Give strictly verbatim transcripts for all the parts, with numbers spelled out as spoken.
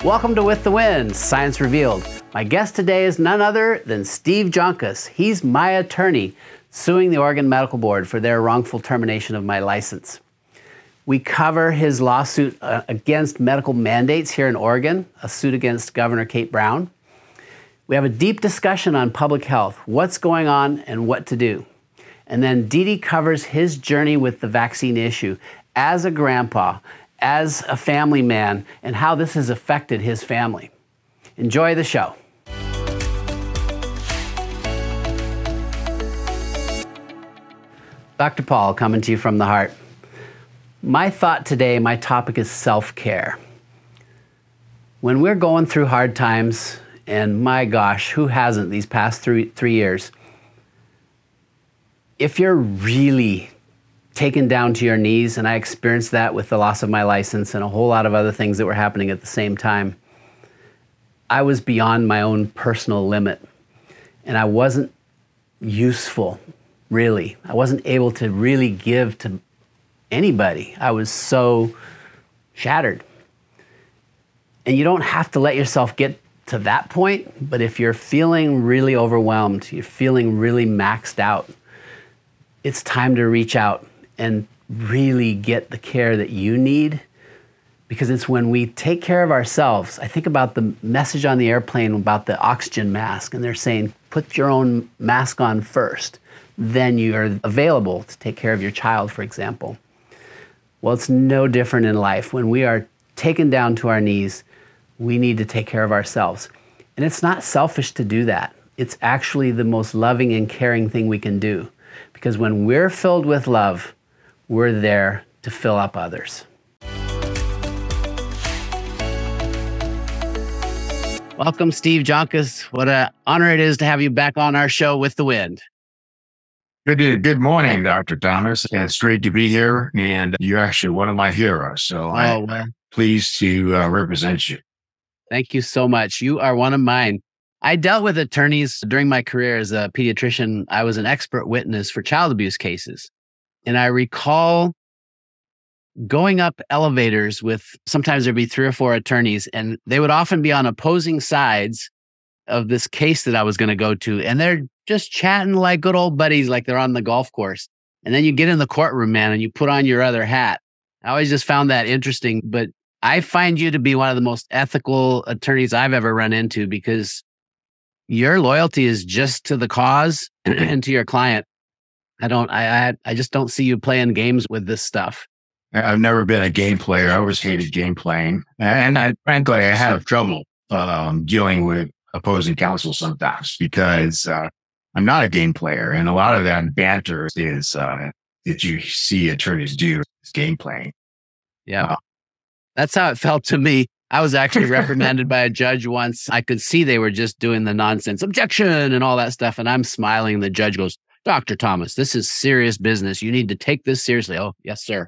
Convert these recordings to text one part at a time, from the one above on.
Welcome to With the Wind, Science Revealed. My guest today is none other than Steve Joncas. He's my attorney suing the Oregon Medical Board for their wrongful termination of my license. We cover his lawsuit uh, against medical mandates here in Oregon, a suit against Governor Kate Brown. We have a deep discussion on public health, what's going on and what to do. And then Didi covers his journey with the vaccine issue as a grandpa, as a family man, and how this has affected his family. Enjoy the show. Doctor Paul, coming to you from the heart. My thought today, my topic is self-care. When we're going through hard times, and my gosh, who hasn't these past three, three years? If you're really taken down to your knees, and I experienced that with the loss of my license and a whole lot of other things that were happening at the same time, I was beyond my own personal limit. And I wasn't useful, really. I wasn't able to really give to anybody. I was so shattered. And you don't have to let yourself get to that point, but if you're feeling really overwhelmed, you're feeling really maxed out, it's time to reach out and really get the care that you need, because it's when we take care of ourselves. I think about the message on the airplane about the oxygen mask, and they're saying, put your own mask on first, then you are available to take care of your child, for example. Well, it's no different in life. When we are taken down to our knees, we need to take care of ourselves. And it's not selfish to do that. It's actually the most loving and caring thing we can do. Because when we're filled with love, we're there to fill up others. Welcome, Steve Joncas. What an honor it is to have you back on our show With the Wind. Good, good morning, Doctor Thomas. It's great to be here, and you're actually one of my heroes. So oh, I'm well. pleased to uh, represent you. Thank you so much. You are one of mine. I dealt with attorneys during my career as a pediatrician. I was an expert witness for child abuse cases. And I recall going up elevators with, sometimes there'd be three or four attorneys, and they would often be on opposing sides of this case that I was going to go to. And they're just chatting like good old buddies, like they're on the golf course. And then you get in the courtroom, man, and you put on your other hat. I always just found that interesting. But I find you to be one of the most ethical attorneys I've ever run into, because your loyalty is just to the cause and to your client. I don't, I, I, I just don't see you playing games with this stuff. I've never been a game player. I always hated game playing. And I, frankly, I have trouble um, dealing with opposing counsel sometimes, because uh, I'm not a game player. And a lot of that banter is uh, that you see attorneys do is game playing. Yeah. Uh, That's how it felt to me. I was actually reprimanded by a judge once. I could see they were just doing the nonsense, objection and all that stuff. And I'm smiling. The judge goes, Doctor Thomas, this is serious business. You need to take this seriously. Oh, yes, sir.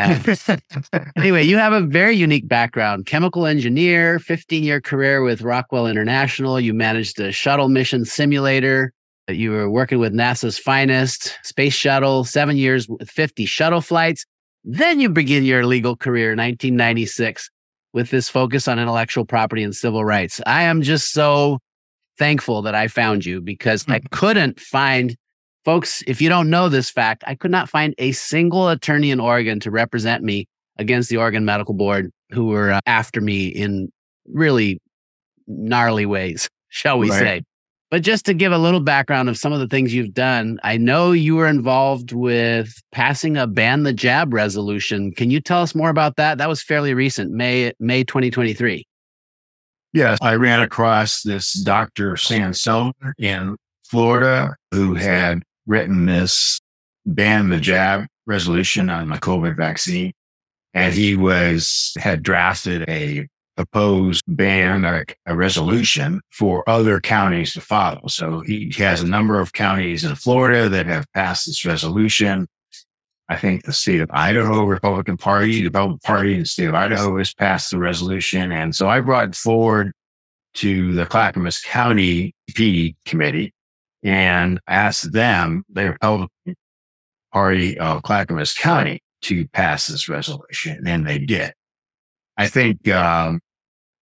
Anyway, you have a very unique background. Chemical engineer, fifteen-year career with Rockwell International. You managed a shuttle mission simulator. You were working with NASA's finest space shuttle, seven years with fifty shuttle flights. Then you begin your legal career in nineteen ninety-six with this focus on intellectual property and civil rights. I am just so thankful that I found you, because I couldn't find, folks, if you don't know this fact, I could not find a single attorney in Oregon to represent me against the Oregon Medical Board who were uh, after me in really gnarly ways, shall we right. say. But just to give a little background of some of the things you've done, I know you were involved with passing a ban the jab resolution. Can you tell us more about that? That was fairly recent, May May twenty twenty-three. Yes, I ran across this Doctor Sansone in Florida who had written this ban the jab resolution on my COVID vaccine. And he was had drafted a proposed ban, or a resolution for other counties to follow. So he has a number of counties in Florida that have passed this resolution. I think the state of Idaho Republican Party, the Republican Party in the state of Idaho has passed the resolution. And so I brought it forward to the Clackamas County P D committee and asked them, the Republican Party of Clackamas County, to pass this resolution. And they did. I think um,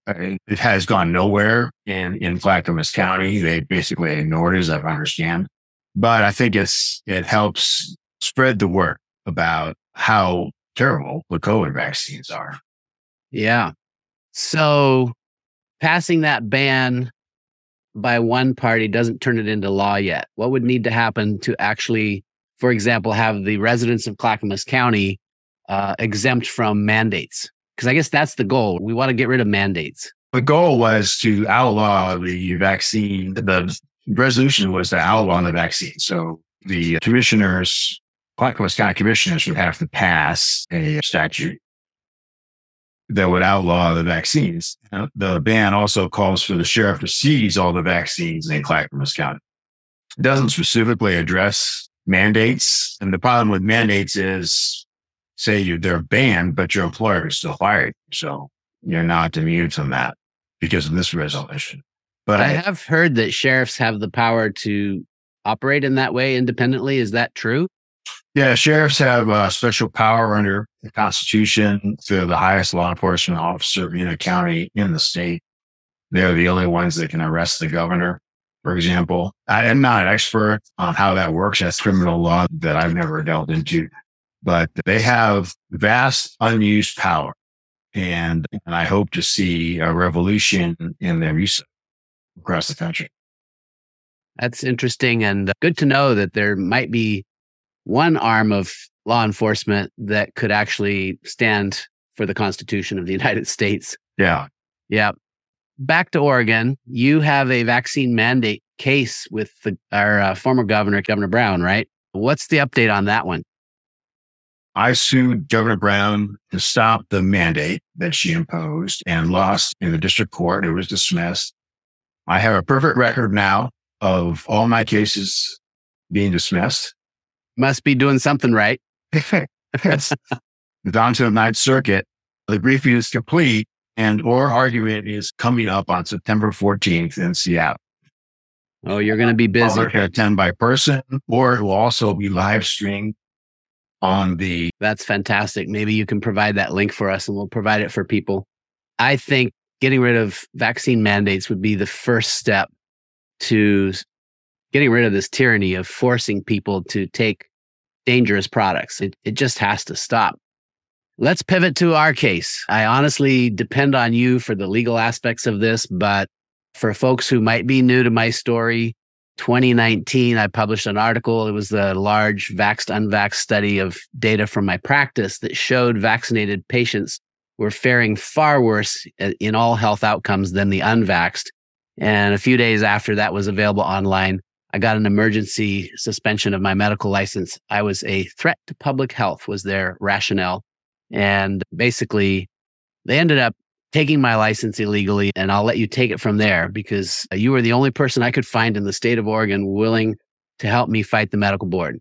Uh, It has gone nowhere in, in Clackamas County. They basically ignored it, as I understand. But I think it's it helps spread the word about how terrible the COVID vaccines are. Yeah. So passing that ban by one party doesn't turn it into law yet. What would need to happen to actually, for example, have the residents of Clackamas County uh, exempt from mandates? Because I guess that's the goal. We want to get rid of mandates. The goal was to outlaw the vaccine. The resolution was to outlaw the vaccine. So the commissioners, Clackamas County commissioners, would have to pass a statute that would outlaw the vaccines. Uh, The ban also calls for the sheriff to seize all the vaccines in Clackamas County. It doesn't specifically address mandates. And the problem with mandates is, say you they're banned, but your employer is still fired. So you're not immune from that because of this resolution. But I I, have heard that sheriffs have the power to operate in that way independently. Is that true? yeah, sheriffs have uh, special power under the Constitution. They're the highest law enforcement officer in a county in the state. They're the only ones that can arrest the governor, for example. I am not an expert on how that works. That's criminal law that I've never delved into. But they have vast unused power. And, and I hope to see a revolution in their use across the country. That's interesting and good to know that there might be one arm of law enforcement that could actually stand for the Constitution of the United States. Yeah. Yeah. Back to Oregon, you have a vaccine mandate case with the, our uh, former governor, Governor Brown, right? What's the update on that one? I sued Governor Brown to stop the mandate that she imposed and lost in the district court. It was dismissed. I have a perfect record now of all my cases being dismissed. Must be doing something right. It's down to the Ninth Circuit. The briefing is complete and oral argument is coming up on September fourteenth in Seattle. Oh, you're going to be busy. Public can attend by person, or it will also be live streamed on the. That's fantastic. Maybe you can provide that link for us and we'll provide it for people. I think getting rid of vaccine mandates would be the first step to getting rid of this tyranny of forcing people to take dangerous products. It, it just has to stop. Let's pivot to our case. I honestly depend on you for the legal aspects of this, but for folks who might be new to my story, twenty nineteen, I published an article. It was the large vaxxed unvaxxed study of data from my practice that showed vaccinated patients were faring far worse in all health outcomes than the unvaxxed. And a few days after that was available online, I got an emergency suspension of my medical license. I was a threat to public health was their rationale. And basically, they ended up taking my license illegally, and I'll let you take it from there because you were the only person I could find in the state of Oregon willing to help me fight the medical board.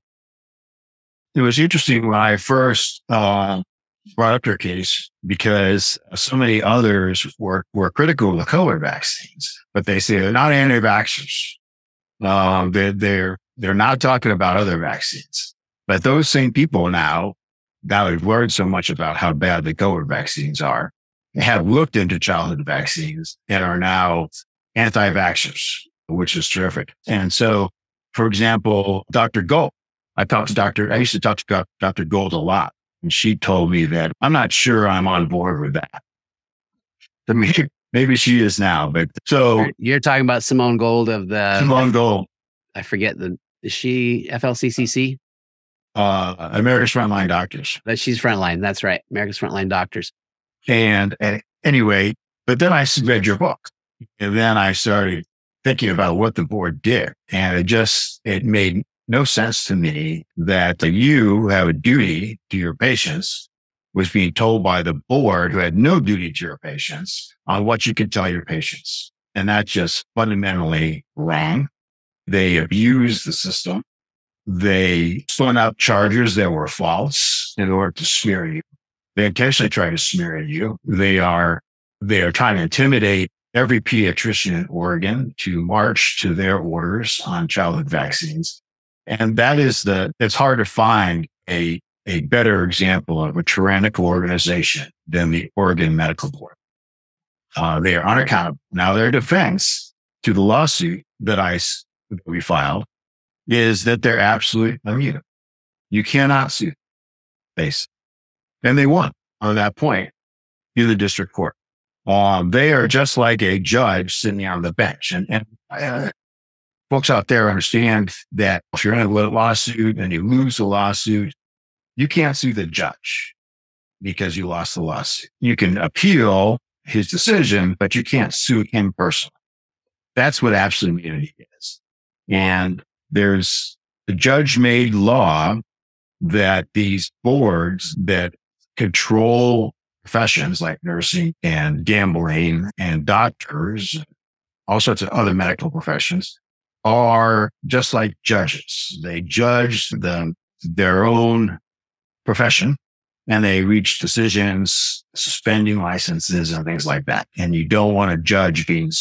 It was interesting when I first uh, brought up your case because so many others were, were critical of the COVID vaccines, but they say they're not anti-vaxxers. Um, they're, they're, they're not talking about other vaccines. But those same people now, now they've learned so much about how bad the COVID vaccines are, have looked into childhood vaccines and are now anti-vaxxers, which is terrific. And so, for example, Doctor Gold, I talked to Doctor, I used to talk to Doctor Gold a lot, and she told me that I'm not sure I'm on board with that. I mean, maybe she is now, but so. You're talking about Simone Gold of the. Simone Gold. I forget the, is she F L C C C? Uh, America's Frontline Doctors. That she's Frontline. That's right. America's Frontline Doctors. And, and anyway, but then I read your book and then I started thinking about what the board did. And it just, it made no sense to me that you have a duty to your patients was being told by the board who had no duty to your patients on what you can tell your patients. And that's just fundamentally wrong. They abused the system. They spun out charges that were false in order to smear you. They intentionally try to smear you. They are, they are trying to intimidate every pediatrician in Oregon to march to their orders on childhood vaccines. And that is the, it's hard to find a, a better example of a tyrannical organization than the Oregon Medical Board. Uh, they are unaccountable. Now, their defense to the lawsuit that I that we filed is that they're absolutely immune. You cannot sue, basically. And they won on that point in the district court. Um, they are just like a judge sitting on the bench. And, and uh, folks out there understand that if you're in a lawsuit and you lose the lawsuit, you can't sue the judge because you lost the lawsuit. You can appeal his decision, but you can't sue him personally. That's what absolute immunity is. And there's the judge-made law that these boards that control professions like nursing and gambling and doctors, all sorts of other medical professions, are just like judges. They judge the, their own profession and they reach decisions, suspending licenses and things like that. And you don't want a judge being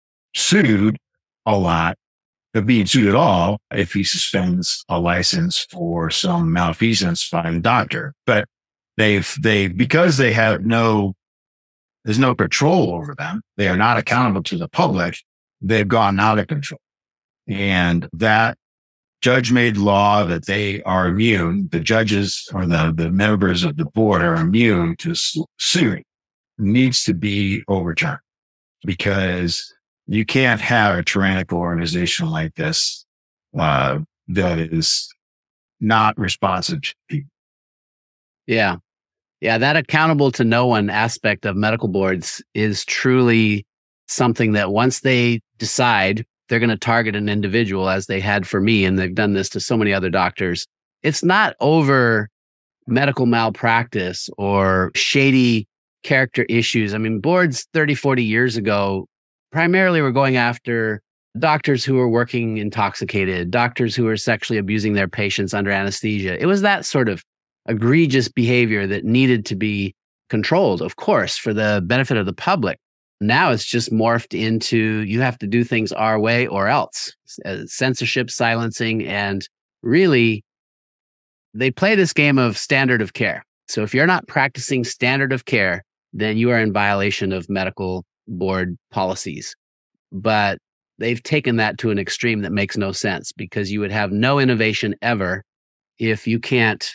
sued a lot, but being sued at all if he suspends a license for some malfeasance by a doctor. But they've, they, because they have no, there's no control over them, they are not accountable to the public, they've gone out of control. And that judge-made law that they are immune, the judges or the, the members of the board are immune to suing, needs to be overturned, because you can't have a tyrannical organization like this uh, that is not responsive to people. Yeah. Yeah. That accountable to no one aspect of medical boards is truly something that once they decide they're going to target an individual, as they had for me, and they've done this to so many other doctors, it's not over medical malpractice or shady character issues. I mean, boards thirty, forty years ago primarily were going after doctors who were working intoxicated, doctors who were sexually abusing their patients under anesthesia. It was that sort of egregious behavior that needed to be controlled, of course, for the benefit of the public. Now it's just morphed into, you have to do things our way or else. Uh, censorship, silencing, and really, they play this game of standard of care. So if you're not practicing standard of care, then you are in violation of medical board policies. But they've taken that to an extreme that makes no sense, because you would have no innovation ever if you can't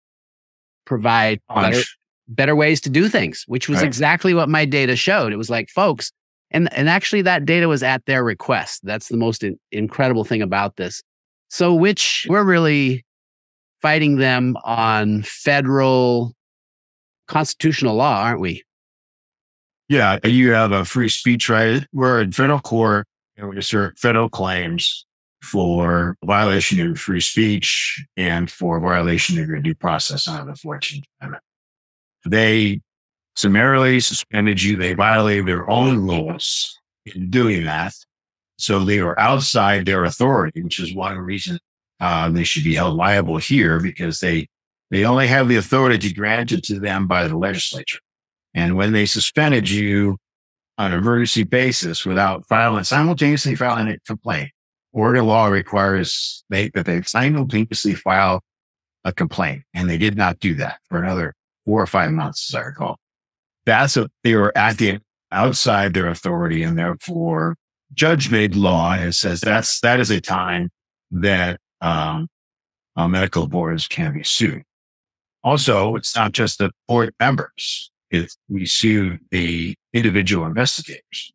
provide better, better ways to do things, which was right. exactly what my data showed. It was like, folks, and, and actually that data was at their request. That's the most in, incredible thing about this. So which we're really fighting them on federal constitutional law, aren't we? Yeah, you have a free speech right. We're in federal court and we assert federal claims for violation of free speech and for violation of your due process under the fourteenth Amendment. They summarily suspended you. They violated their own rules in doing that. So they were outside their authority, which is one reason uh, they should be held liable here, because they, they only have the authority granted to them by the legislature. And when they suspended you on an emergency basis without filing, simultaneously filing a complaint, Oregon law requires they, that they simultaneously file a complaint. And they did not do that for another four or five months, as I recall. That's what they were acting outside their authority, and therefore judge-made law it says that's that is a time that um, uh, medical boards can be sued. Also, it's not just the board members; it's, we sue the individual investigators,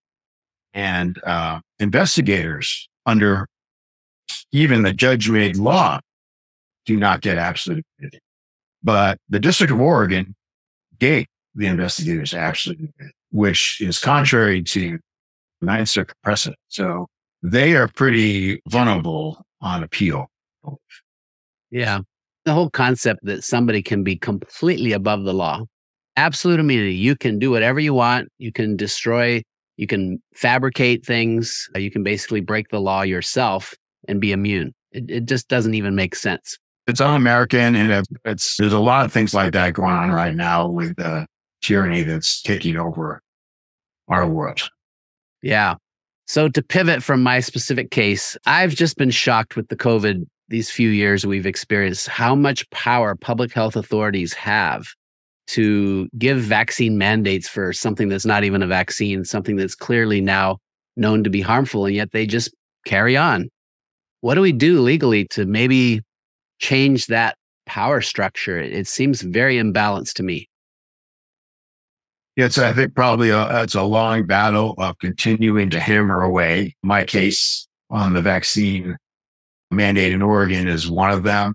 and uh, investigators under even the judge-made law do not get absolute immunity. But the District of Oregon gave the investigators absolute immunity, which is contrary to Ninth Circuit precedent. So they are pretty vulnerable on appeal. Yeah. The whole concept that somebody can be completely above the law, absolute immunity. You can do whatever you want. You can destroy, you can fabricate things. You can basically break the law yourself and be immune. It, it just doesn't even make sense. It's un-American, and it's there's a lot of things like that going on right now with the tyranny that's taking over our world. Yeah. So to pivot from my specific case, I've just been shocked with the COVID, these few years we've experienced, how much power public health authorities have to give vaccine mandates for something that's not even a vaccine, something that's clearly now known to be harmful, and yet they just carry on. What do we do legally to maybe change that power structure? It, it seems very imbalanced to me. It's, I think, probably a, it's a long battle of continuing to hammer away. My case on the vaccine mandate in Oregon is one of them.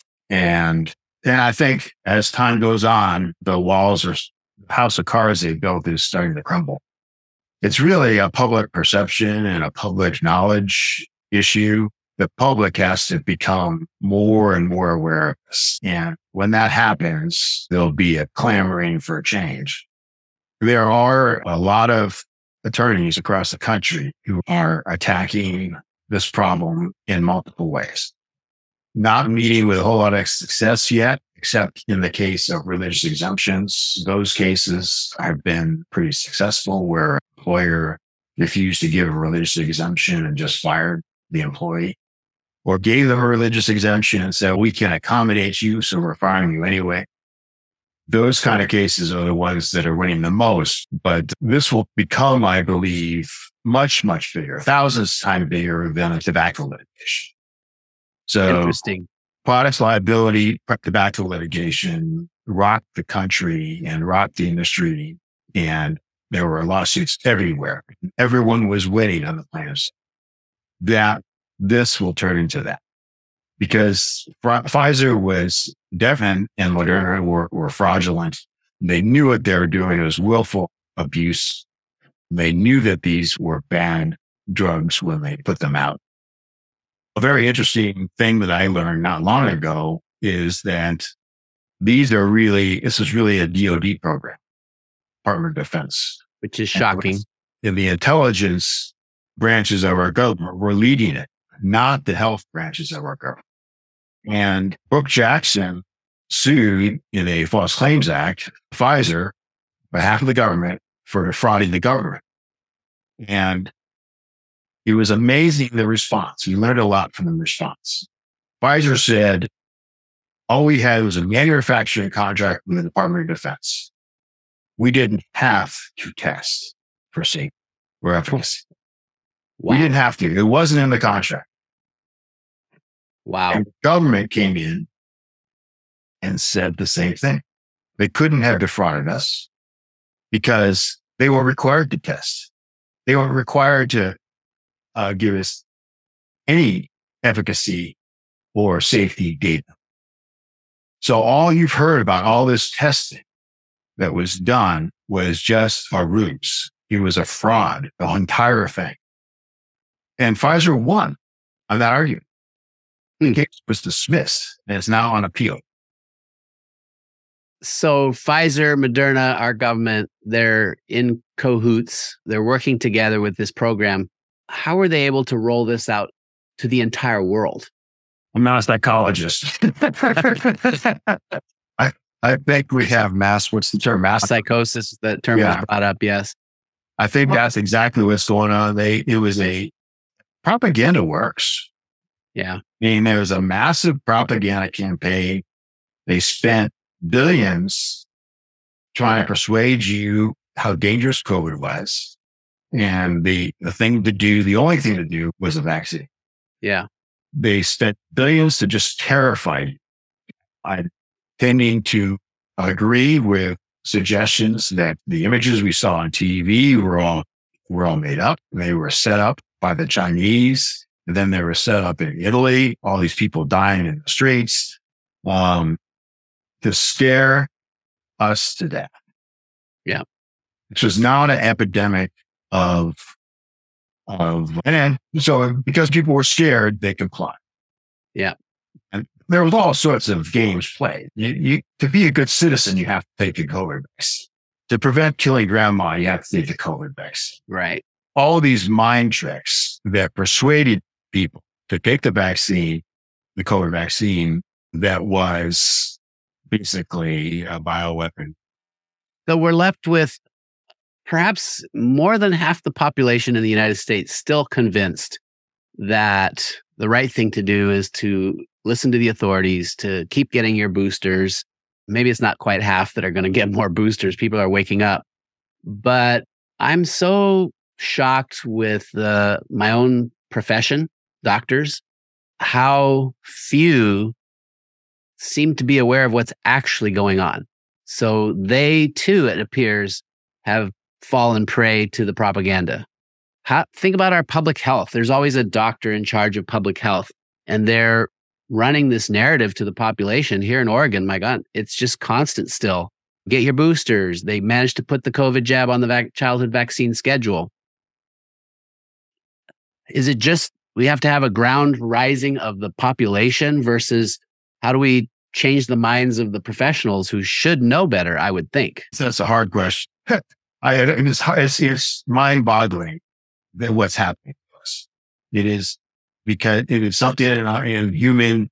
And and I think as time goes on, the walls or house of cards they built is starting to crumble. It's really a public perception and a public knowledge issue. The public has to become more and more aware of this. And when that happens, there'll be a clamoring for change. There are a lot of attorneys across the country who are attacking this problem in multiple ways. Not meeting with a whole lot of success yet, except in the case of religious exemptions. Those cases have been pretty successful where an employer refused to give a religious exemption and just fired the employee, or gave them a religious exemption and said, we can accommodate you, so we're firing you anyway. Those kind of cases are the ones that are winning the most. But this will become, I believe, much, much bigger, thousands times bigger than a tobacco litigation. So Interesting. Product liability, tobacco litigation rocked the country and rocked the industry. And there were lawsuits everywhere. Everyone was winning on the plaintiffs. That this will turn into that. Because Pfizer was definite and Moderna were, were fraudulent. They knew what they were doing. It was willful abuse. They knew that these were banned drugs when they put them out. A very interesting thing that I learned not long ago is that these are really, this is really a D O D program, Department of Defense. Which is shocking. In the intelligence branches of our government, we're leading it, not the health branches of our government. And Brooke Jackson sued in a False Claims Act, Pfizer, on behalf of the government for defrauding the government. And it was amazing, the response. We learned a lot from the response. Pfizer said, all we had was a manufacturing contract with the Department of Defense. We didn't have to test for safety or efficacy. Wow. We didn't have to. It wasn't in the contract. Wow. And the government came in and said the same thing. They couldn't have defrauded us because they were required to test. They weren't required to uh, give us any efficacy or safety data. So all you've heard about all this testing that was done was just a ruse. It was a fraud, the entire thing. And Pfizer won on that argument. The case was dismissed and is now on appeal. So Pfizer, Moderna, our government, they're in cahoots. They're working together with this program. How are they able to roll this out to the entire world? I'm not a psychologist. I, I think we have mass, what's the term? Mass psychosis, that term yeah. was brought up, yes. I think that's exactly what's going on. They, it was a propaganda works. Yeah. I mean, there was a massive propaganda campaign. They spent billions trying to persuade you how dangerous COVID was. And the, the thing to do, the only thing to do was a vaccine. Yeah. They spent billions to just terrify you. I'm tending to agree with suggestions that the images we saw on T V were all, were all made up. They were set up by the Chinese. And then they were set up in Italy, all these people dying in the streets, um, to scare us to death. Yeah. This was now an epidemic of, of, and then, so because people were scared, they complied. Yeah. And there was all sorts of games played. You, you, to be a good citizen, you have to take the COVID vaccine. To prevent killing grandma, you have to take the COVID vaccine. Right. All these mind tricks that persuaded people to take the vaccine, the COVID vaccine, that was basically a bioweapon. So we're left with perhaps more than half the population in the United States still convinced that the right thing to do is to listen to the authorities, to keep getting your boosters, maybe it's not quite half that are going to get more boosters. People are waking up. But I'm so shocked with uh, my own profession, doctors, how few seem to be aware of what's actually going on. So they too, it appears, have fallen prey to the propaganda. How, think about our public health. There's always a doctor in charge of public health, and they're running this narrative to the population. Here in Oregon, my God, it's just constant still. Get your boosters. They managed to put the COVID jab on the vac- childhood vaccine schedule. Is it just we have to have a ground rising of the population versus how do we change the minds of the professionals who should know better, I would think? So that's a hard question. I, it's, it's, it's mind-boggling that what's happening to us. It is because it is something in our in human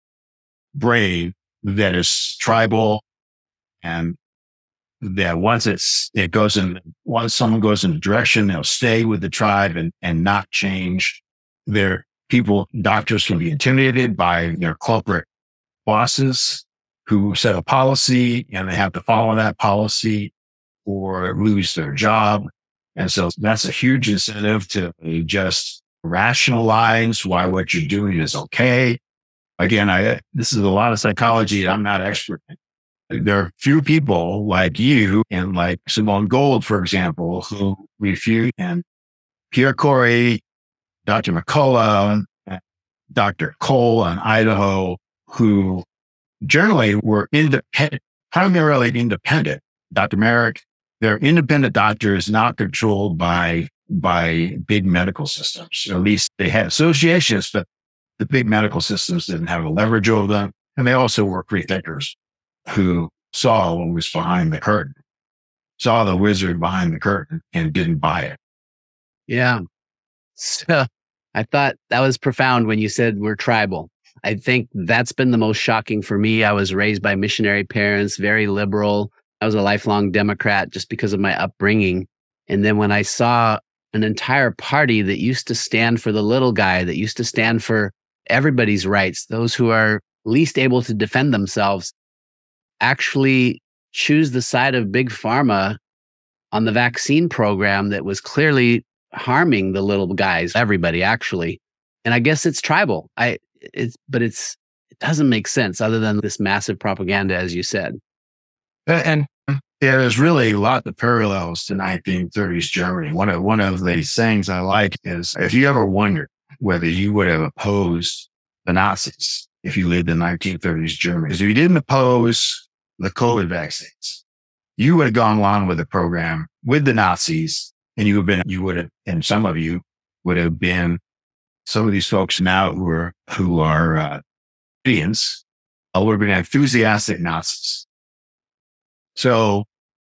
brain that is tribal, and that once it's it goes in once someone goes in a direction, they'll stay with the tribe and and not change. Their people, doctors can be intimidated by their corporate bosses who set a policy, and they have to follow that policy or lose their job. And so that's a huge incentive to just rationalize why what you're doing is okay. Again, I this is a lot of psychology I'm not expert in. There are few people like you and like Simone Gold, for example, who refute, and Pierre Corey, Doctor McCullough, Doctor Cole in Idaho, who generally were independent, primarily independent. Doctor Merrick, they're independent doctors, not controlled by by big medical systems. Or at least they had associations, but the big medical systems didn't have a leverage over them. And they also were free thinkers who saw what was behind the curtain, saw the wizard behind the curtain and didn't buy it. Yeah. So I thought that was profound when you said we're tribal. I think that's been the most shocking for me. I was raised by missionary parents, very liberal. I was a lifelong Democrat just because of my upbringing. And then when I saw an entire party that used to stand for the little guy, that used to stand for everybody's rights, those who are least able to defend themselves, actually choose the side of big pharma on the vaccine program that was clearly harming the little guys, everybody actually. And I guess it's tribal. I it's but it's it doesn't make sense other than this massive propaganda, as you said. And yeah, there's really a lot of parallels to nineteen thirties Germany. One of one of the sayings I like is, if you ever wondered whether you would have opposed the Nazis if you lived in nineteen thirties Germany, because if you didn't oppose the COVID vaccines, you would have gone along with the program with the Nazis, and you would have been, you would have, and some of you would have been some of these folks now who are who are uh, Indians, uh, would have been enthusiastic Nazis. So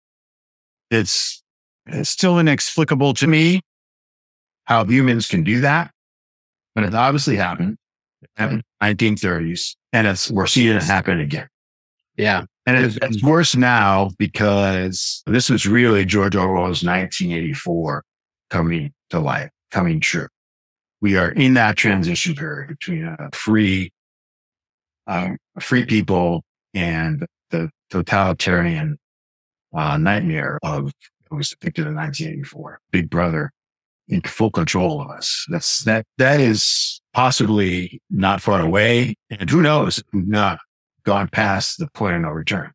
it's, it's still inexplicable to me how humans can do that, but it obviously happened in the nineteen thirties, and it's, we're seeing it happen again. Yeah. And it's, it's worse now because this was really George Orwell's nineteen eighty-four coming to life, coming true. We are in that transition period between a free, uh, free people and the totalitarian uh, nightmare of it was depicted in nineteen eighty-four. Big Brother in full control of us. That's that. That is possibly not far away, and who knows? We've not gone past the point of no return.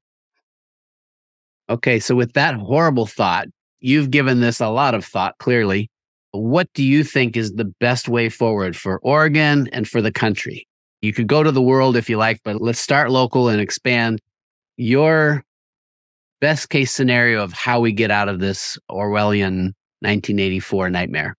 Okay, so with that horrible thought, you've given this a lot of thought. Clearly, what do you think is the best way forward for Oregon and for the country? You could go to the world if you like, but let's start local and expand. Your best case scenario of how we get out of this Orwellian nineteen eighty-four nightmare.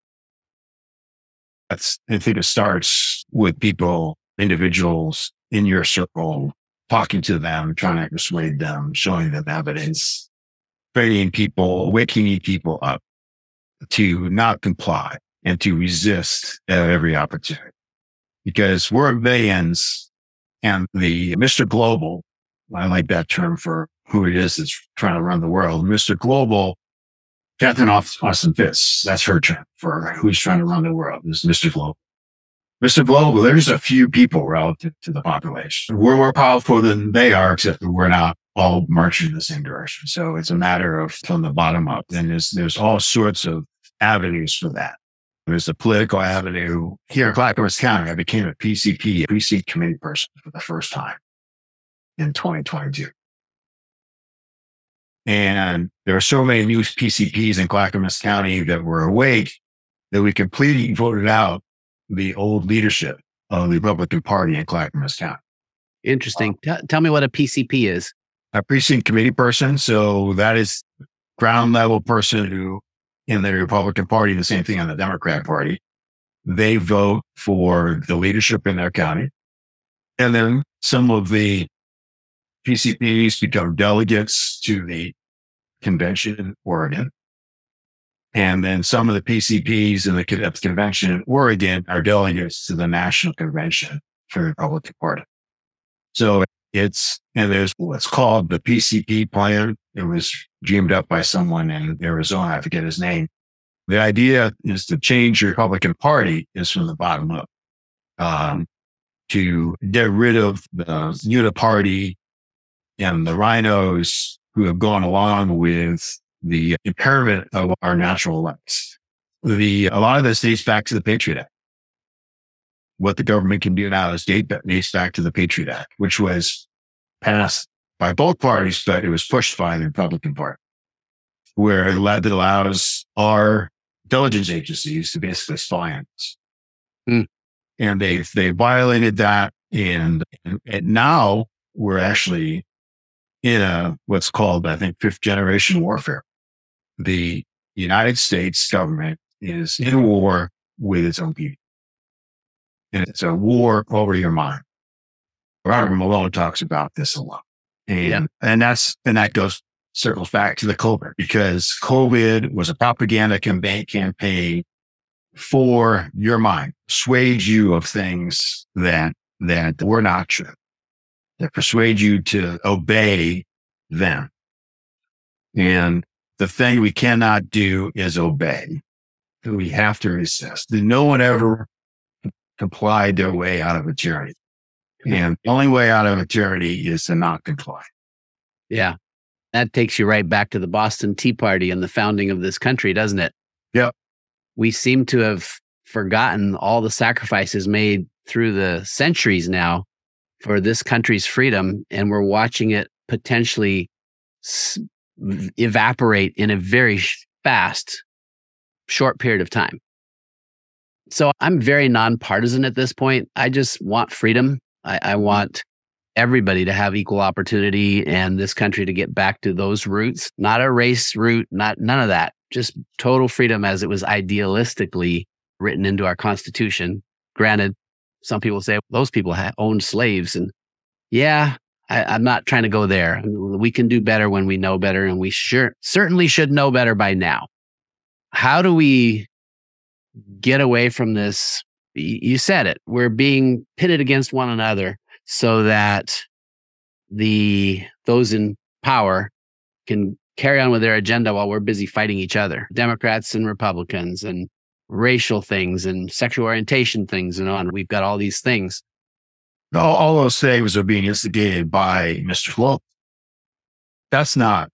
That's, I think it starts with people, individuals in your circle, talking to them, trying to persuade them, showing them evidence, training people, waking people up to not comply and to resist at every opportunity. Because we're millions, and the Mister Global, I like that term for who it is that's trying to run the world. Mister Global, Catherine Austin Fitts, that's her term for who's trying to run the world, is Mister Global. Mister Global, there's a few people relative to the population. We're more powerful than they are, except that we're not all marching in the same direction. So it's a matter of from the bottom up. And there's, there's all sorts of avenues for that. There's a political avenue. Here in Clackamas County, I became a P C P, a precinct committee person for the first time in twenty twenty-two. And there are so many new P C Ps in Clackamas County that were awake that we completely voted out the old leadership of the Republican Party in Clackamas County. Interesting. T- tell me what a P C P is. A precinct committee person. So that is ground level person who in the Republican Party, the same thing on the Democrat Party. They vote for the leadership in their county. And then some of the P C Ps become delegates to the convention in Oregon. And then some of the P C Ps in the convention in Oregon are delegates to the national convention for the Republican Party. So it's, and there's what's called the P C P plan. It was dreamed up by someone in Arizona. I forget his name. The idea is to change the Republican Party is from the bottom up, um, to get rid of the uniparty and the rhinos who have gone along with the impairment of our natural rights. The, a lot of this dates back to the Patriot Act. What the government can do now is date dates back to the Patriot Act, which was passed by both parties, but it was pushed by the Republican Party, where it allows our intelligence agencies to basically spy on us. Mm. And they they violated that, and, and now we're actually in a what's called, I think, fifth generation warfare. The United States government is in war with its own people. And it's a war over your mind. Robert Malone talks about this a lot. And, yeah. and that's, and that goes, circles back to the COVID, because COVID was a propaganda campaign, campaign for your mind, persuade you of things that, that were not true, that persuade you to obey them. And the thing we cannot do is obey. We have to resist. No one ever complied their way out of a tyranny. And the only way out of a tyranny is to not comply. Yeah. That takes you right back to the Boston Tea Party and the founding of this country, doesn't it? Yep. We seem to have forgotten all the sacrifices made through the centuries now for this country's freedom, and we're watching it potentially s- evaporate in a very fast, short period of time. So I'm very nonpartisan at this point. I just want freedom. I, I want everybody to have equal opportunity and this country to get back to those roots, not a race root, not none of that. Just total freedom as it was idealistically written into our Constitution. Granted, some people say those people ha- owned slaves, and yeah, I, I'm not trying to go there. We can do better when we know better, and we sure certainly should know better by now. How do we get away from this? You said it. We're being pitted against one another so that the those in power can carry on with their agenda while we're busy fighting each other. Democrats and Republicans and racial things and sexual orientation things and on. We've got all these things. All, all those things are being instigated by Mister Globe. That's not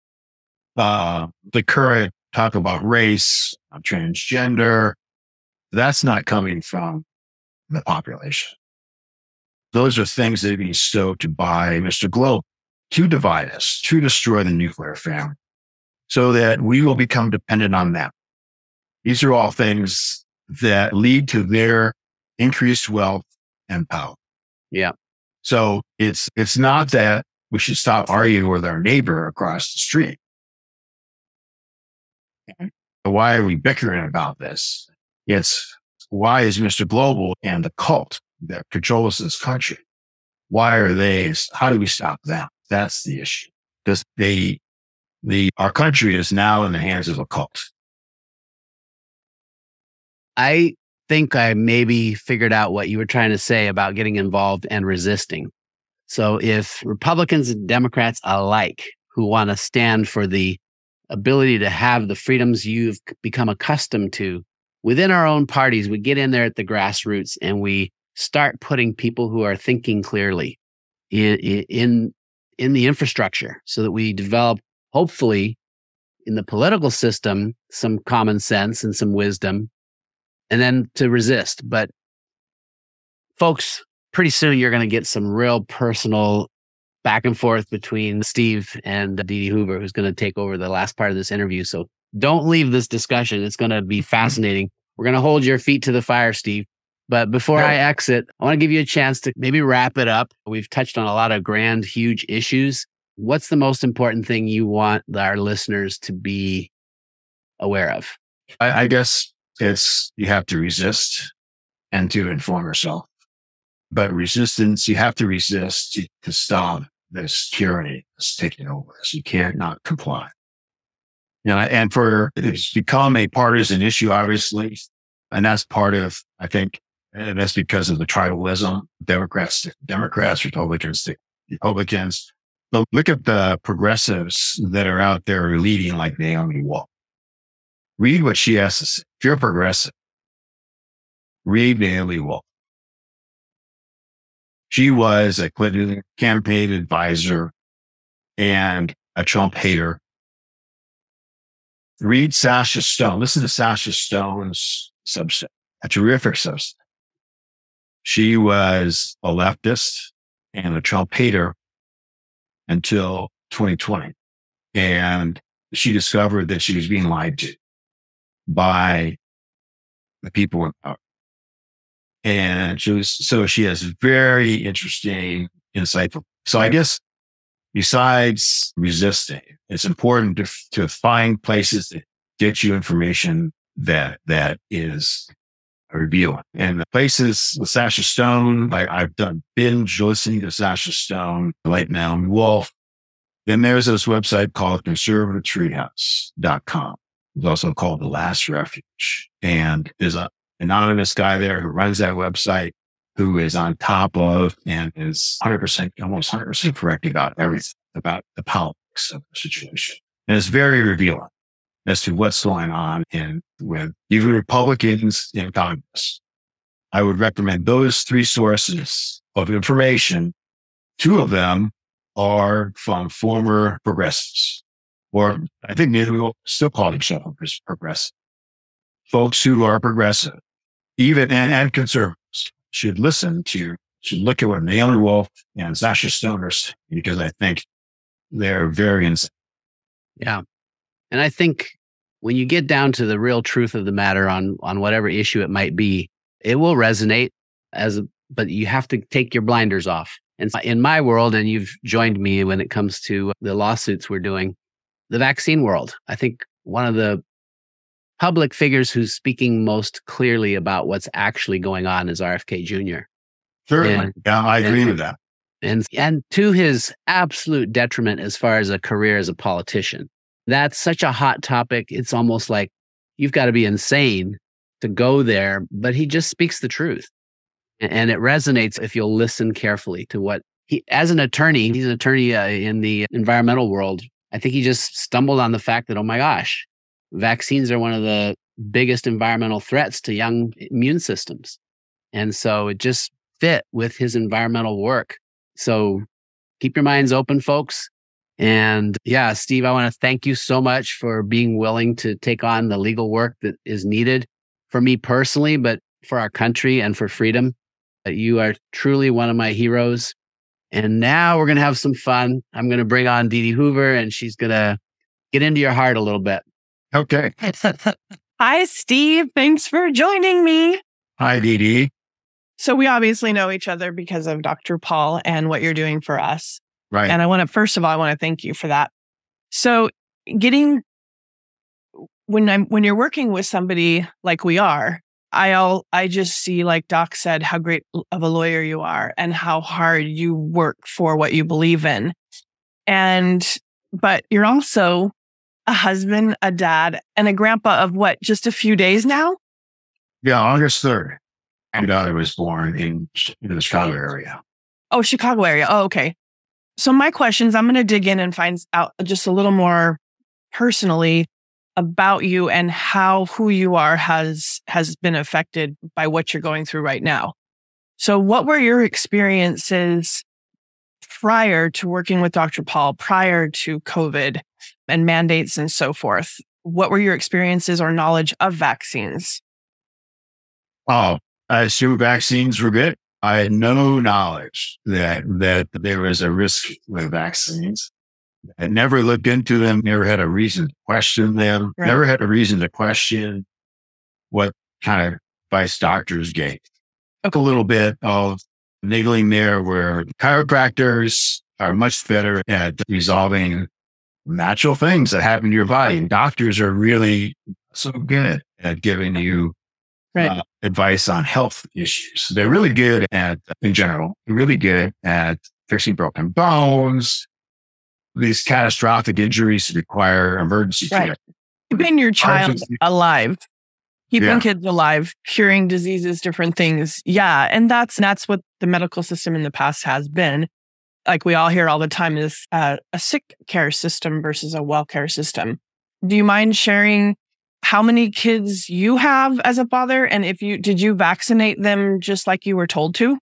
uh, the current talk about race, transgender. That's not coming from the population. Those are things that are being stoked by Mister Globe to divide us, to destroy the nuclear family, so that we will become dependent on them. These are all things that lead to their increased wealth and power. Yeah. So it's it's not that we should stop arguing with our neighbor across the street. Why are we bickering about this? It's why is Mister Global and the cult that controls this country, why are they, how do we stop them? That's the issue. Because they, the, our country is now in the hands of a cult. I think I maybe figured out what you were trying to say about getting involved and resisting. So if Republicans and Democrats alike who want to stand for the ability to have the freedoms you've become accustomed to within our own parties, we get in there at the grassroots and we start putting people who are thinking clearly in, in in the infrastructure so that we develop, hopefully, in the political system, some common sense and some wisdom, and then to resist. But folks, pretty soon you're going to get some real personal back and forth between Steve and Dee Dee Hoover, who's going to take over the last part of this interview. So don't leave this discussion. It's going to be fascinating. We're going to hold your feet to the fire, Steve. But before I exit, I want to give you a chance to maybe wrap it up. We've touched on a lot of grand, huge issues. What's the most important thing you want our listeners to be aware of? I, I guess it's you have to resist and to inform yourself. But resistance, you have to resist to, to stop this tyranny that's taking over us. You can't not comply. You know, and for it's become a partisan issue, obviously, and that's part of, I think, and that's because of the tribalism. Democrats, Democrats, Republicans, Republicans. But look at the progressives that are out there leading, like Naomi Wolf. Read what she has to say. If you're a progressive, read Naomi Wolf. She was a Clinton campaign advisor and a Trump hater. Read Sasha Stone. Listen to Sasha Stone's Substack, a terrific Substack. She was a leftist and a Trump hater until twenty twenty. And she discovered that she was being lied to by the people in power. And she was, so she has very interesting, insightful. So I guess besides resisting, it's important to, to find places that get you information that, that is revealing. And the places with Sasha Stone, like I've done binge listening to Sasha Stone, like Naomi Wolf. Then there's this website called conservative treehouse dot com. It's also called The Last Refuge. And there's a anonymous guy there who runs that website, who is on top of and is one hundred percent, almost one hundred percent correct about everything, about the politics of the situation. And it's very revealing as to what's going on in with even Republicans in Congress. I would recommend those three sources of information. Two of them are from former progressives, or I think maybe we'll still call themselves progressive. Folks who are progressive, even and, and conservatives, should listen to, should look at what Naomi Wolf and Sasha Stone are saying, because I think they're very insane. Yeah. And I think when you get down to the real truth of the matter on, on whatever issue it might be, it will resonate as, but you have to take your blinders off. And in my world, and you've joined me when it comes to the lawsuits we're doing, the vaccine world, I think one of the public figures who's speaking most clearly about what's actually going on is R F K Junior Certainly. And, yeah, I agree and, with that. And, and to his absolute detriment as far as a career as a politician. That's such a hot topic. It's almost like you've got to be insane to go there, but he just speaks the truth. And, and it resonates if you'll listen carefully to what he, as an attorney, he's an attorney uh, in the environmental world. I think he just stumbled on the fact that, oh my gosh, vaccines are one of the biggest environmental threats to young immune systems. And so it just fit with his environmental work. So keep your minds open, folks. And yeah, Steve, I want to thank you so much for being willing to take on the legal work that is needed for me personally, but for our country and for freedom. You are truly one of my heroes. And now we're going to have some fun. I'm going to bring on Dee Dee Hoover, and she's going to get into your heart a little bit. Okay. Hi, Steve. Thanks for joining me. Hi, Dee Dee. So we obviously know each other because of Doctor Paul and what you're doing for us. Right. And I want to, first of all, I want to thank you for that. So getting, when I'm, when you're working with somebody like we are, I'll, I just see, like Doc said, how great of a lawyer you are and how hard you work for what you believe in. And, but you're also a husband, a dad, and a grandpa of what, just a few days now? Yeah, August third. My daughter was born in, in the Chicago area. Oh, Chicago area. Oh, okay. So my questions, I'm going to dig in and find out just a little more personally about you and how who you are has has been affected by what you're going through right now. So what were your experiences prior to working with Doctor Paul, prior to COVID and mandates and so forth? What were your experiences or knowledge of vaccines? Oh, I assume vaccines were good. I had no knowledge that that there was a risk with vaccines. I never looked into them, never had a reason to question them, Right. never had a reason to question what kind of advice doctors gave. Took a little bit of niggling there where chiropractors are much better at resolving natural things that happen to your body. And doctors are really so good at giving you Right. uh, advice on health issues. They're really good at, in general, they're really good at fixing broken bones. These catastrophic injuries require emergency Right. care. Keeping your child Just- alive, keeping Yeah. kids alive, curing diseases, different things. Yeah. And that's, that's what the medical system in the past has been. Like we all hear all the time is uh, a sick care system versus a well care system. Do you mind sharing how many kids you have as a father? And if you, did you vaccinate them just like you were told to?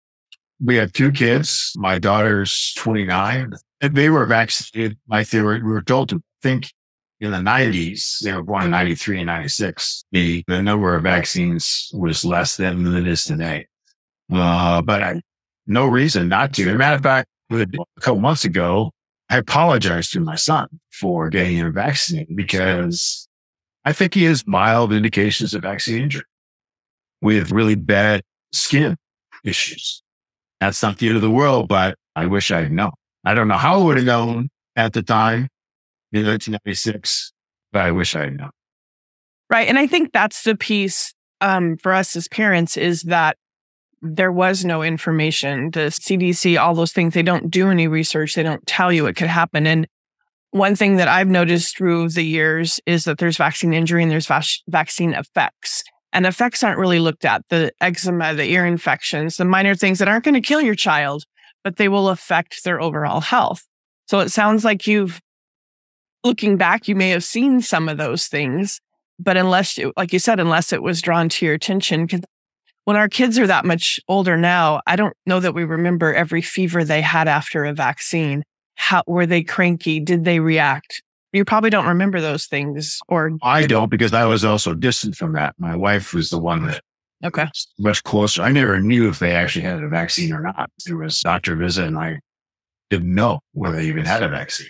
We have two kids. My daughter's twenty-nine. And they were vaccinated like they were, we were told to. Think in the nineties, they were born in ninety-three and ninety-six. The, the number of vaccines was less than it is today. Uh, but I, no reason not to. As a matter of fact, a couple months ago, I apologized to my son for getting him vaccinated because I think he has mild indications of vaccine injury with really bad skin issues. That's not the end of the world, but I wish I'd known. I don't know how I would have known at the time in nineteen ninety-six, but I wish I had known. Right. And I think that's the piece um, for us as parents is that there was no information. The C D C, all those things, they don't do any research. They don't tell you what could happen. And one thing that I've noticed through the years is that there's vaccine injury and there's vac- vaccine effects. And effects aren't really looked at. The eczema, the ear infections, the minor things that aren't going to kill your child, but they will affect their overall health. So it sounds like you've, looking back, you may have seen some of those things, but unless, it, like you said, unless it was drawn to your attention, because when our kids are that much older now, I don't know that we remember every fever they had after a vaccine. How were they cranky? Did they react? You probably don't remember those things, or I don't because I was also distant from that. My wife was the one that okay, was much closer. I never knew if they actually had a vaccine or not. There was a doctor visit and I didn't know whether they even had a vaccine.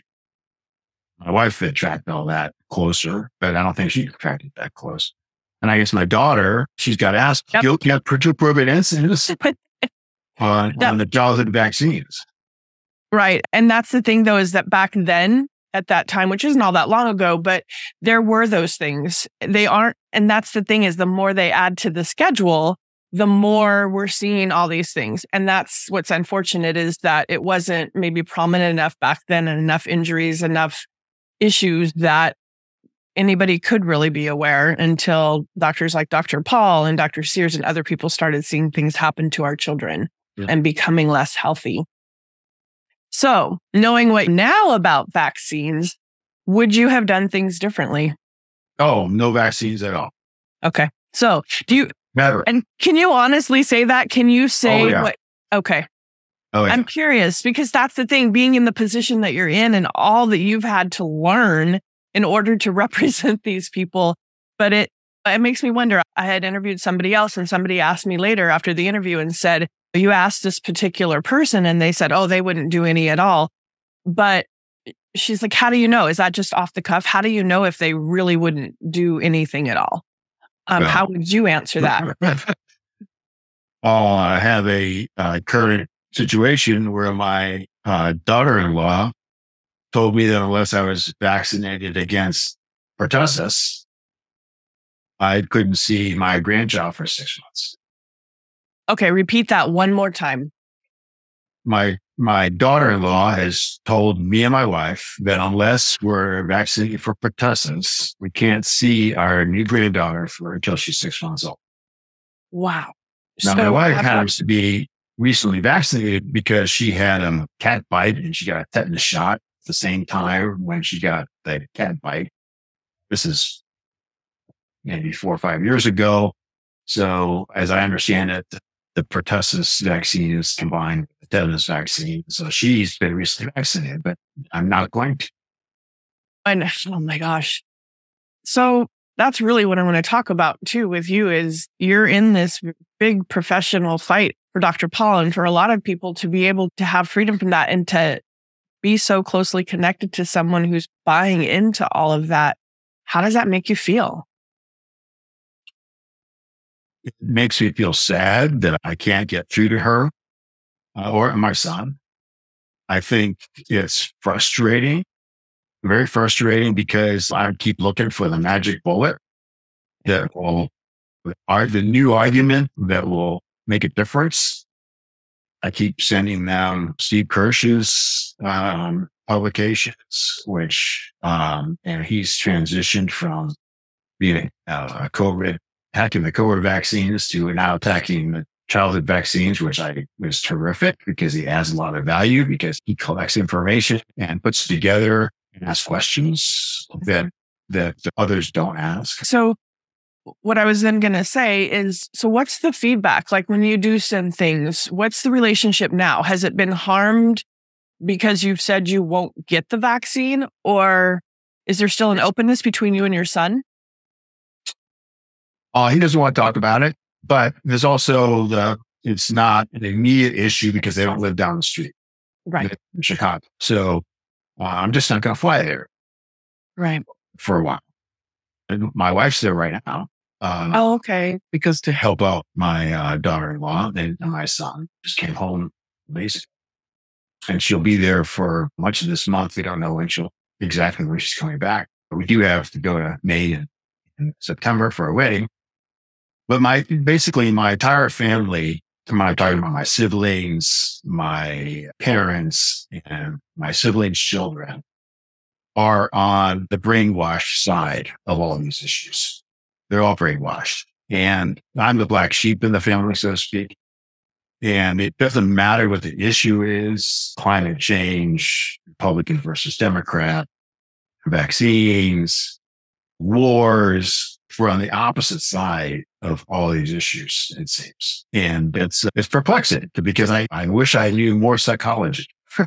My wife had tracked all that closer, but I don't think she tracked it that close. And I guess my daughter, she's got asked, Yep. you got perturbed incidents on, Yep. on the childhood vaccines. right. And that's the thing, though, is that back then, at that time, which isn't all that long ago, but there were those things. They aren't, and that's the thing is the more they add to the schedule, the more we're seeing all these things. And that's what's unfortunate is that it wasn't maybe prominent enough back then and enough injuries, enough issues that anybody could really be aware until doctors like Doctor Paul and Doctor Sears and other people started seeing things happen to our children Yeah. and becoming less healthy. So knowing what now about vaccines, would you have done things differently? Oh, no vaccines at all. Okay. So do you, Never. and can you honestly say that? Can you say Oh, yeah. what? Okay. Oh, yeah. I'm curious because that's the thing, being in the position that you're in and all that you've had to learn in order to represent these people. But it, it makes me wonder. I had interviewed somebody else and somebody asked me later after the interview and said, you asked this particular person and they said, oh, they wouldn't do any at all. But she's like, how do you know? Is that just off the cuff? How do you know if they really wouldn't do anything at all? Um, Well- how would you answer that? Oh, I have a uh, current situation where my uh, daughter-in-law told me that unless I was vaccinated against pertussis, I couldn't see my grandchild for six months. Okay, repeat that one more time. My my daughter-in-law has told me and my wife that unless we're vaccinated for pertussis, we can't see our new granddaughter for until she's six months old. Wow. Now, So my wife how- happens to be recently vaccinated because she had a cat bite and she got a tetanus shot at the same time when she got the cat bite. This is maybe four or five years ago. So as I understand it, the pertussis vaccine is combined with the tetanus vaccine. So she's been recently vaccinated, but I'm not going to. And oh my gosh. So that's really what I want to talk about too with you is you're in this big professional fight for Doctor Paul and for a lot of people to be able to have freedom from that and to be so closely connected to someone who's buying into all of that. How does that make you feel? It makes me feel sad that I can't get through to her uh, or my son. I think it's frustrating, very frustrating because I keep looking for the magic bullet that will, are the new argument that will make a difference. I keep sending them Steve Kirsch's um, publications, which, um, and he's transitioned from being uh, a COVID, attacking the COVID vaccines to now attacking the childhood vaccines, which I was terrific because he adds a lot of value because he collects information and puts it together and asks questions that, that others don't ask. So what I was then going to say is, so what's the feedback? Like when you do send things, what's the relationship now? Has it been harmed because you've said you won't get the vaccine? Or is there still an openness between you and your son? Uh, he doesn't want to talk about it, but there's also the, it's not an immediate issue because they don't live down the street. Right. In Chicago. So uh, I'm just not going to fly there. Right. For a while. And my wife's there right now. Uh, oh, okay. Because to help out my uh, daughter-in-law and my son just came home basically. And she'll be there for much of this month. We don't know when she'll exactly when she's coming back. But we do have to go to May and, and September for a wedding. But my basically my entire family, I'm talking about my siblings, my parents, and my siblings' children, are on the brainwashed side of all these issues. They're all brainwashed. And I'm the black sheep in the family, so to speak. And it doesn't matter what the issue is, climate change, Republican versus Democrat, vaccines, wars. We're on the opposite side of all these issues, it seems. And it's it's perplexing because I, I wish I knew more psychology.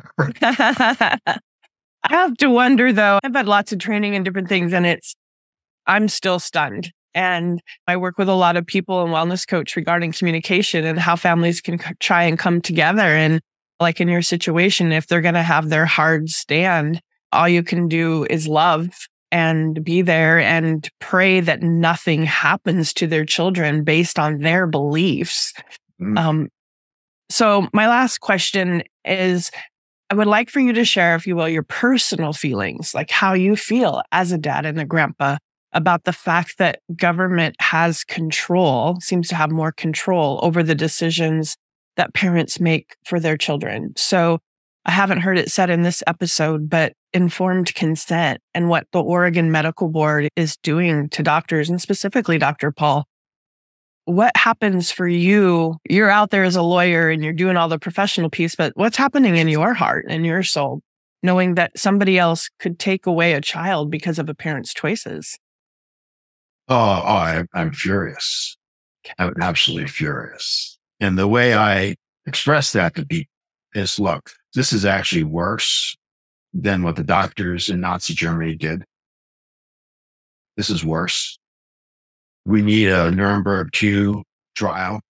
I have to wonder, though. I've had lots of training in different things, and it's I'm still stunned. And I work with a lot of people and wellness coach regarding communication and how families can c- try and come together. And like in your situation, if they're going to have their hard stand, all you can do is love and be there and pray that nothing happens to their children based on their beliefs. Mm. Um, so my last question is, I would like for you to share, if you will, your personal feelings, like how you feel as a dad and a grandpa about the fact that government has control, seems to have more control over the decisions that parents make for their children. So I haven't heard it said in this episode, but informed consent and what the Oregon Medical Board is doing to doctors, and specifically Doctor Paul. What happens for you? You're out there as a lawyer and you're doing all the professional piece, but what's happening in your heart and your soul, knowing that somebody else could take away a child because of a parent's choices? Oh, oh I, I'm furious. I'm absolutely furious. And the way I express that to people is, look, this is actually worse than what the doctors in Nazi Germany did. This is worse. We need a Nuremberg two trial.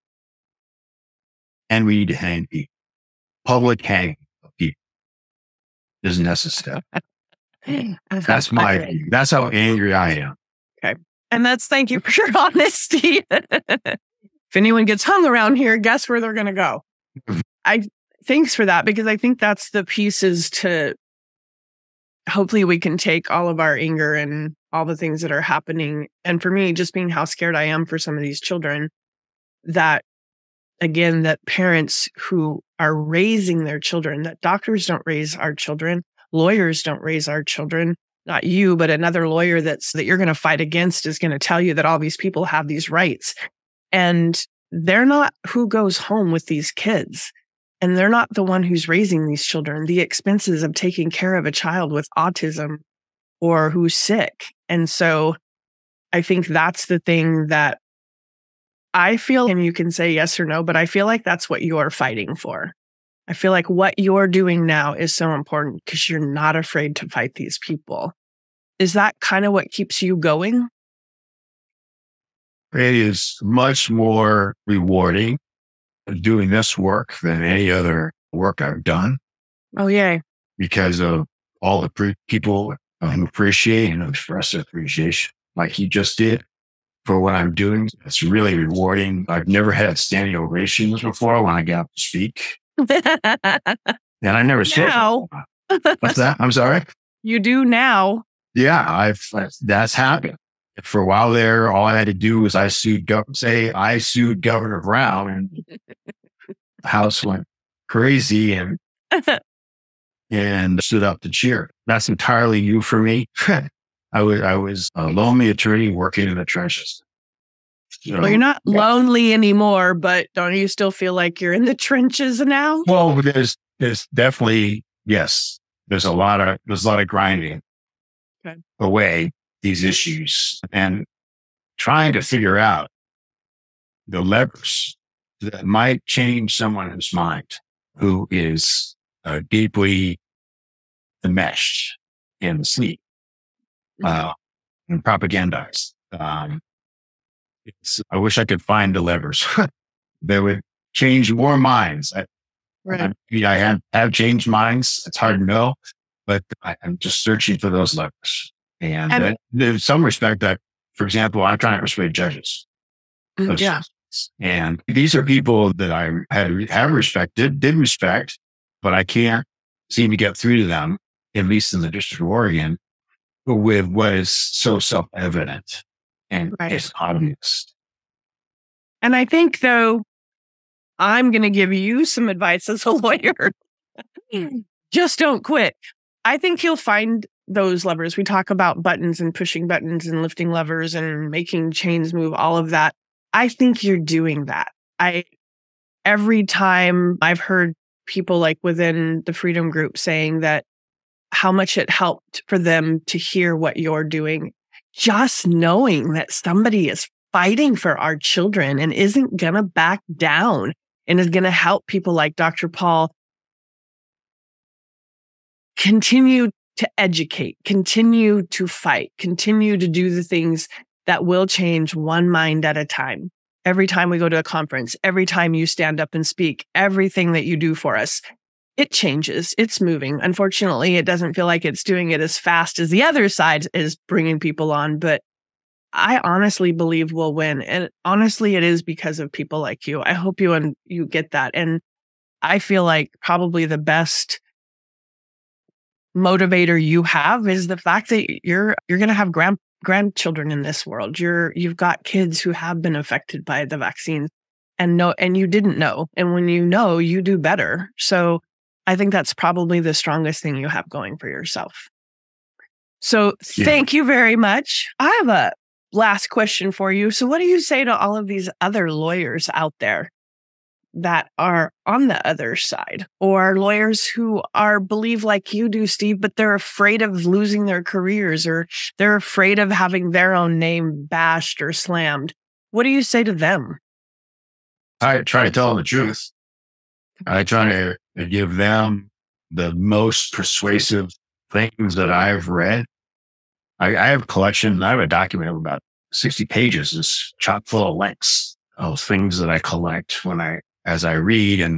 And we need to hang people. Public hanging of people is necessary. That's my view. That's how angry I am. Okay. And that's, thank you for your honesty. If anyone gets hung around here, guess where they're going to go. I thanks for that, because I think that's the pieces to, hopefully we can take all of our anger and all the things that are happening. And for me, just being how scared I am for some of these children, that again, that parents who are raising their children, that doctors don't raise our children, lawyers don't raise our children, not you, but another lawyer that's that you're going to fight against is going to tell you that all these people have these rights. And they're not who goes home with these kids. And they're not the one who's raising these children. The expenses of taking care of a child with autism or who's sick. And so I think that's the thing that I feel, and you can say yes or no, but I feel like that's what you're fighting for. I feel like what you're doing now is so important because you're not afraid to fight these people. Is that kind of what keeps you going? It is much more rewarding doing this work than any other work I've done Oh, yay. because of all the pre- people who appreciate and express appreciation like you just did for what I'm doing. It's really rewarding. I've never had standing ovations before when I got up to speak. And I never said Now. What's that? I'm sorry. You do now. Yeah, I've that's happened. For a while there, all I had to do was I sued gov- say I sued Governor Brown, and the House went crazy and and stood up to cheer. That's entirely new for me. I was I was a lonely attorney working in the trenches. You know, Well, you're not yeah. lonely anymore, but don't you still feel like you're in the trenches now? Well, there's there's definitely yes. There's a lot of there's a lot of grinding Okay. away these issues and trying to figure out the levers that might change someone's mind who is uh, deeply enmeshed in sleep uh, and propagandized. Um, it's, I wish I could find the levers that would change more minds. I, Right. I, mean, I have, have changed minds. It's hard to know, but I, I'm just searching for those levers. And, And- uh, there's some respect that, for example, I'm trying to persuade judges. Mm, of Yeah. justice. And these are people that I had have respected, did respect, but I can't seem to get through to them, at least in the District of Oregon, with what is so self-evident and Right. it's obvious. And I think, though, I'm going to give you some advice as a lawyer. Just don't quit. I think you'll find those levers. We talk about buttons and pushing buttons and lifting levers and making chains move, all of that. I think you're doing that. I every time I've heard people like within the Freedom Group saying that how much it helped for them to hear what you're doing, just knowing that somebody is fighting for our children and isn't going to back down and is going to help people like Doctor Paul continue to educate, continue to fight, continue to do the things that will change one mind at a time. Every time we go to a conference, every time you stand up and speak, everything that you do for us, it changes. It's moving. Unfortunately, it doesn't feel like it's doing it as fast as the other side is bringing people on, but I honestly believe we'll win. And honestly, it is because of people like you. I hope you and you get that. And I feel like probably the best motivator you have is the fact that you're you're going to have grand grandchildren in this world. You're you've got kids who have been affected by the vaccine and no and you didn't know. And when you know, you do better. So I think that's probably the strongest thing you have going for yourself. So Yeah. thank you very much. I have a last question for you. So what do you say to all of these other lawyers out there that are on the other side, or lawyers who are believe like you do, Steve, but they're afraid of losing their careers, or they're afraid of having their own name bashed or slammed? What do you say to them? I try to tell them the truth. I try to give them the most persuasive things that I've read. I, I have a collection. I have a document of about sixty pages. It's chock full of links of things that I collect when I, as I read, and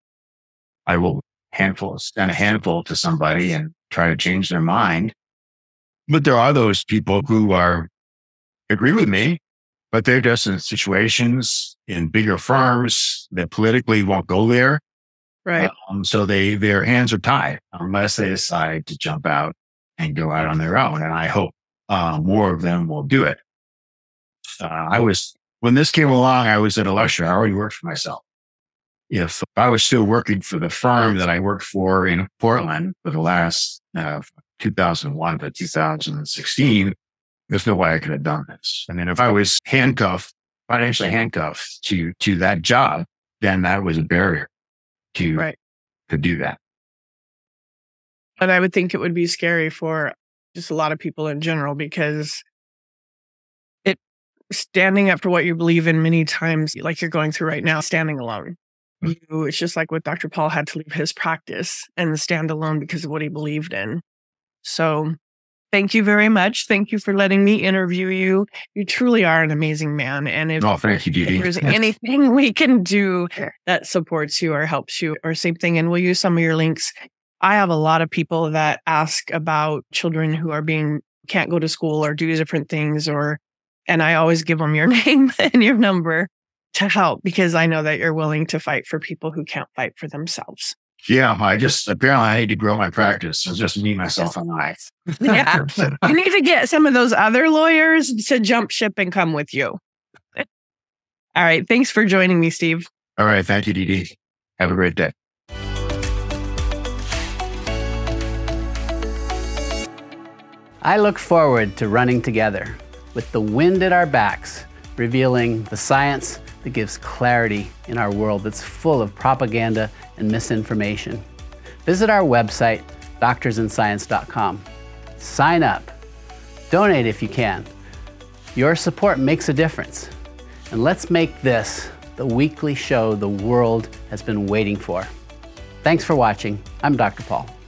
I will handful, send a handful to somebody and try to change their mind. But there are those people who are agree with me, but they're just in situations in bigger firms that politically won't go there. Right. Um, so they, their hands are tied unless they decide to jump out and go out on their own. And I hope uh, more of them will do it. Uh, I was, when this came along, I was at a lecture. I already worked for myself. If I was still working for the firm that I worked for in Portland for the last uh, two thousand one to two thousand sixteen, there's no way I could have done this. And then if I was handcuffed, financially handcuffed to, to that job, then that was a barrier to, Right. to do that. But I would think it would be scary for just a lot of people in general, because it standing up for what you believe in many times, like you're going through right now, standing alone. you, it's just like what Doctor Paul had to leave his practice and stand alone because of what he believed in. So thank you very much. Thank you for letting me interview you. You truly are an amazing man. And if, Oh, thank you, Dee if Dee. there's anything we can do that supports you or helps you or same thing, and we'll use some of your links. I have a lot of people that ask about children who are being, can't go to school or do different things, or, and I always give them your name and your number to help because I know that you're willing to fight for people who can't fight for themselves. Yeah, I just, apparently I need to grow my practice. It's just me, myself, and I. Yeah. You need to get some of those other lawyers to jump ship and come with you. All right. Thanks for joining me, Steve. All right. Thank you, Dee Dee. Have a great day. I look forward to running together with the wind at our backs, revealing the science that gives clarity in our world that's full of propaganda and misinformation. Visit our website, doctors in science dot com. Sign up. Donate if you can. Your support makes a difference. And let's make this the weekly show the world has been waiting for. Thanks for watching. I'm Doctor Paul.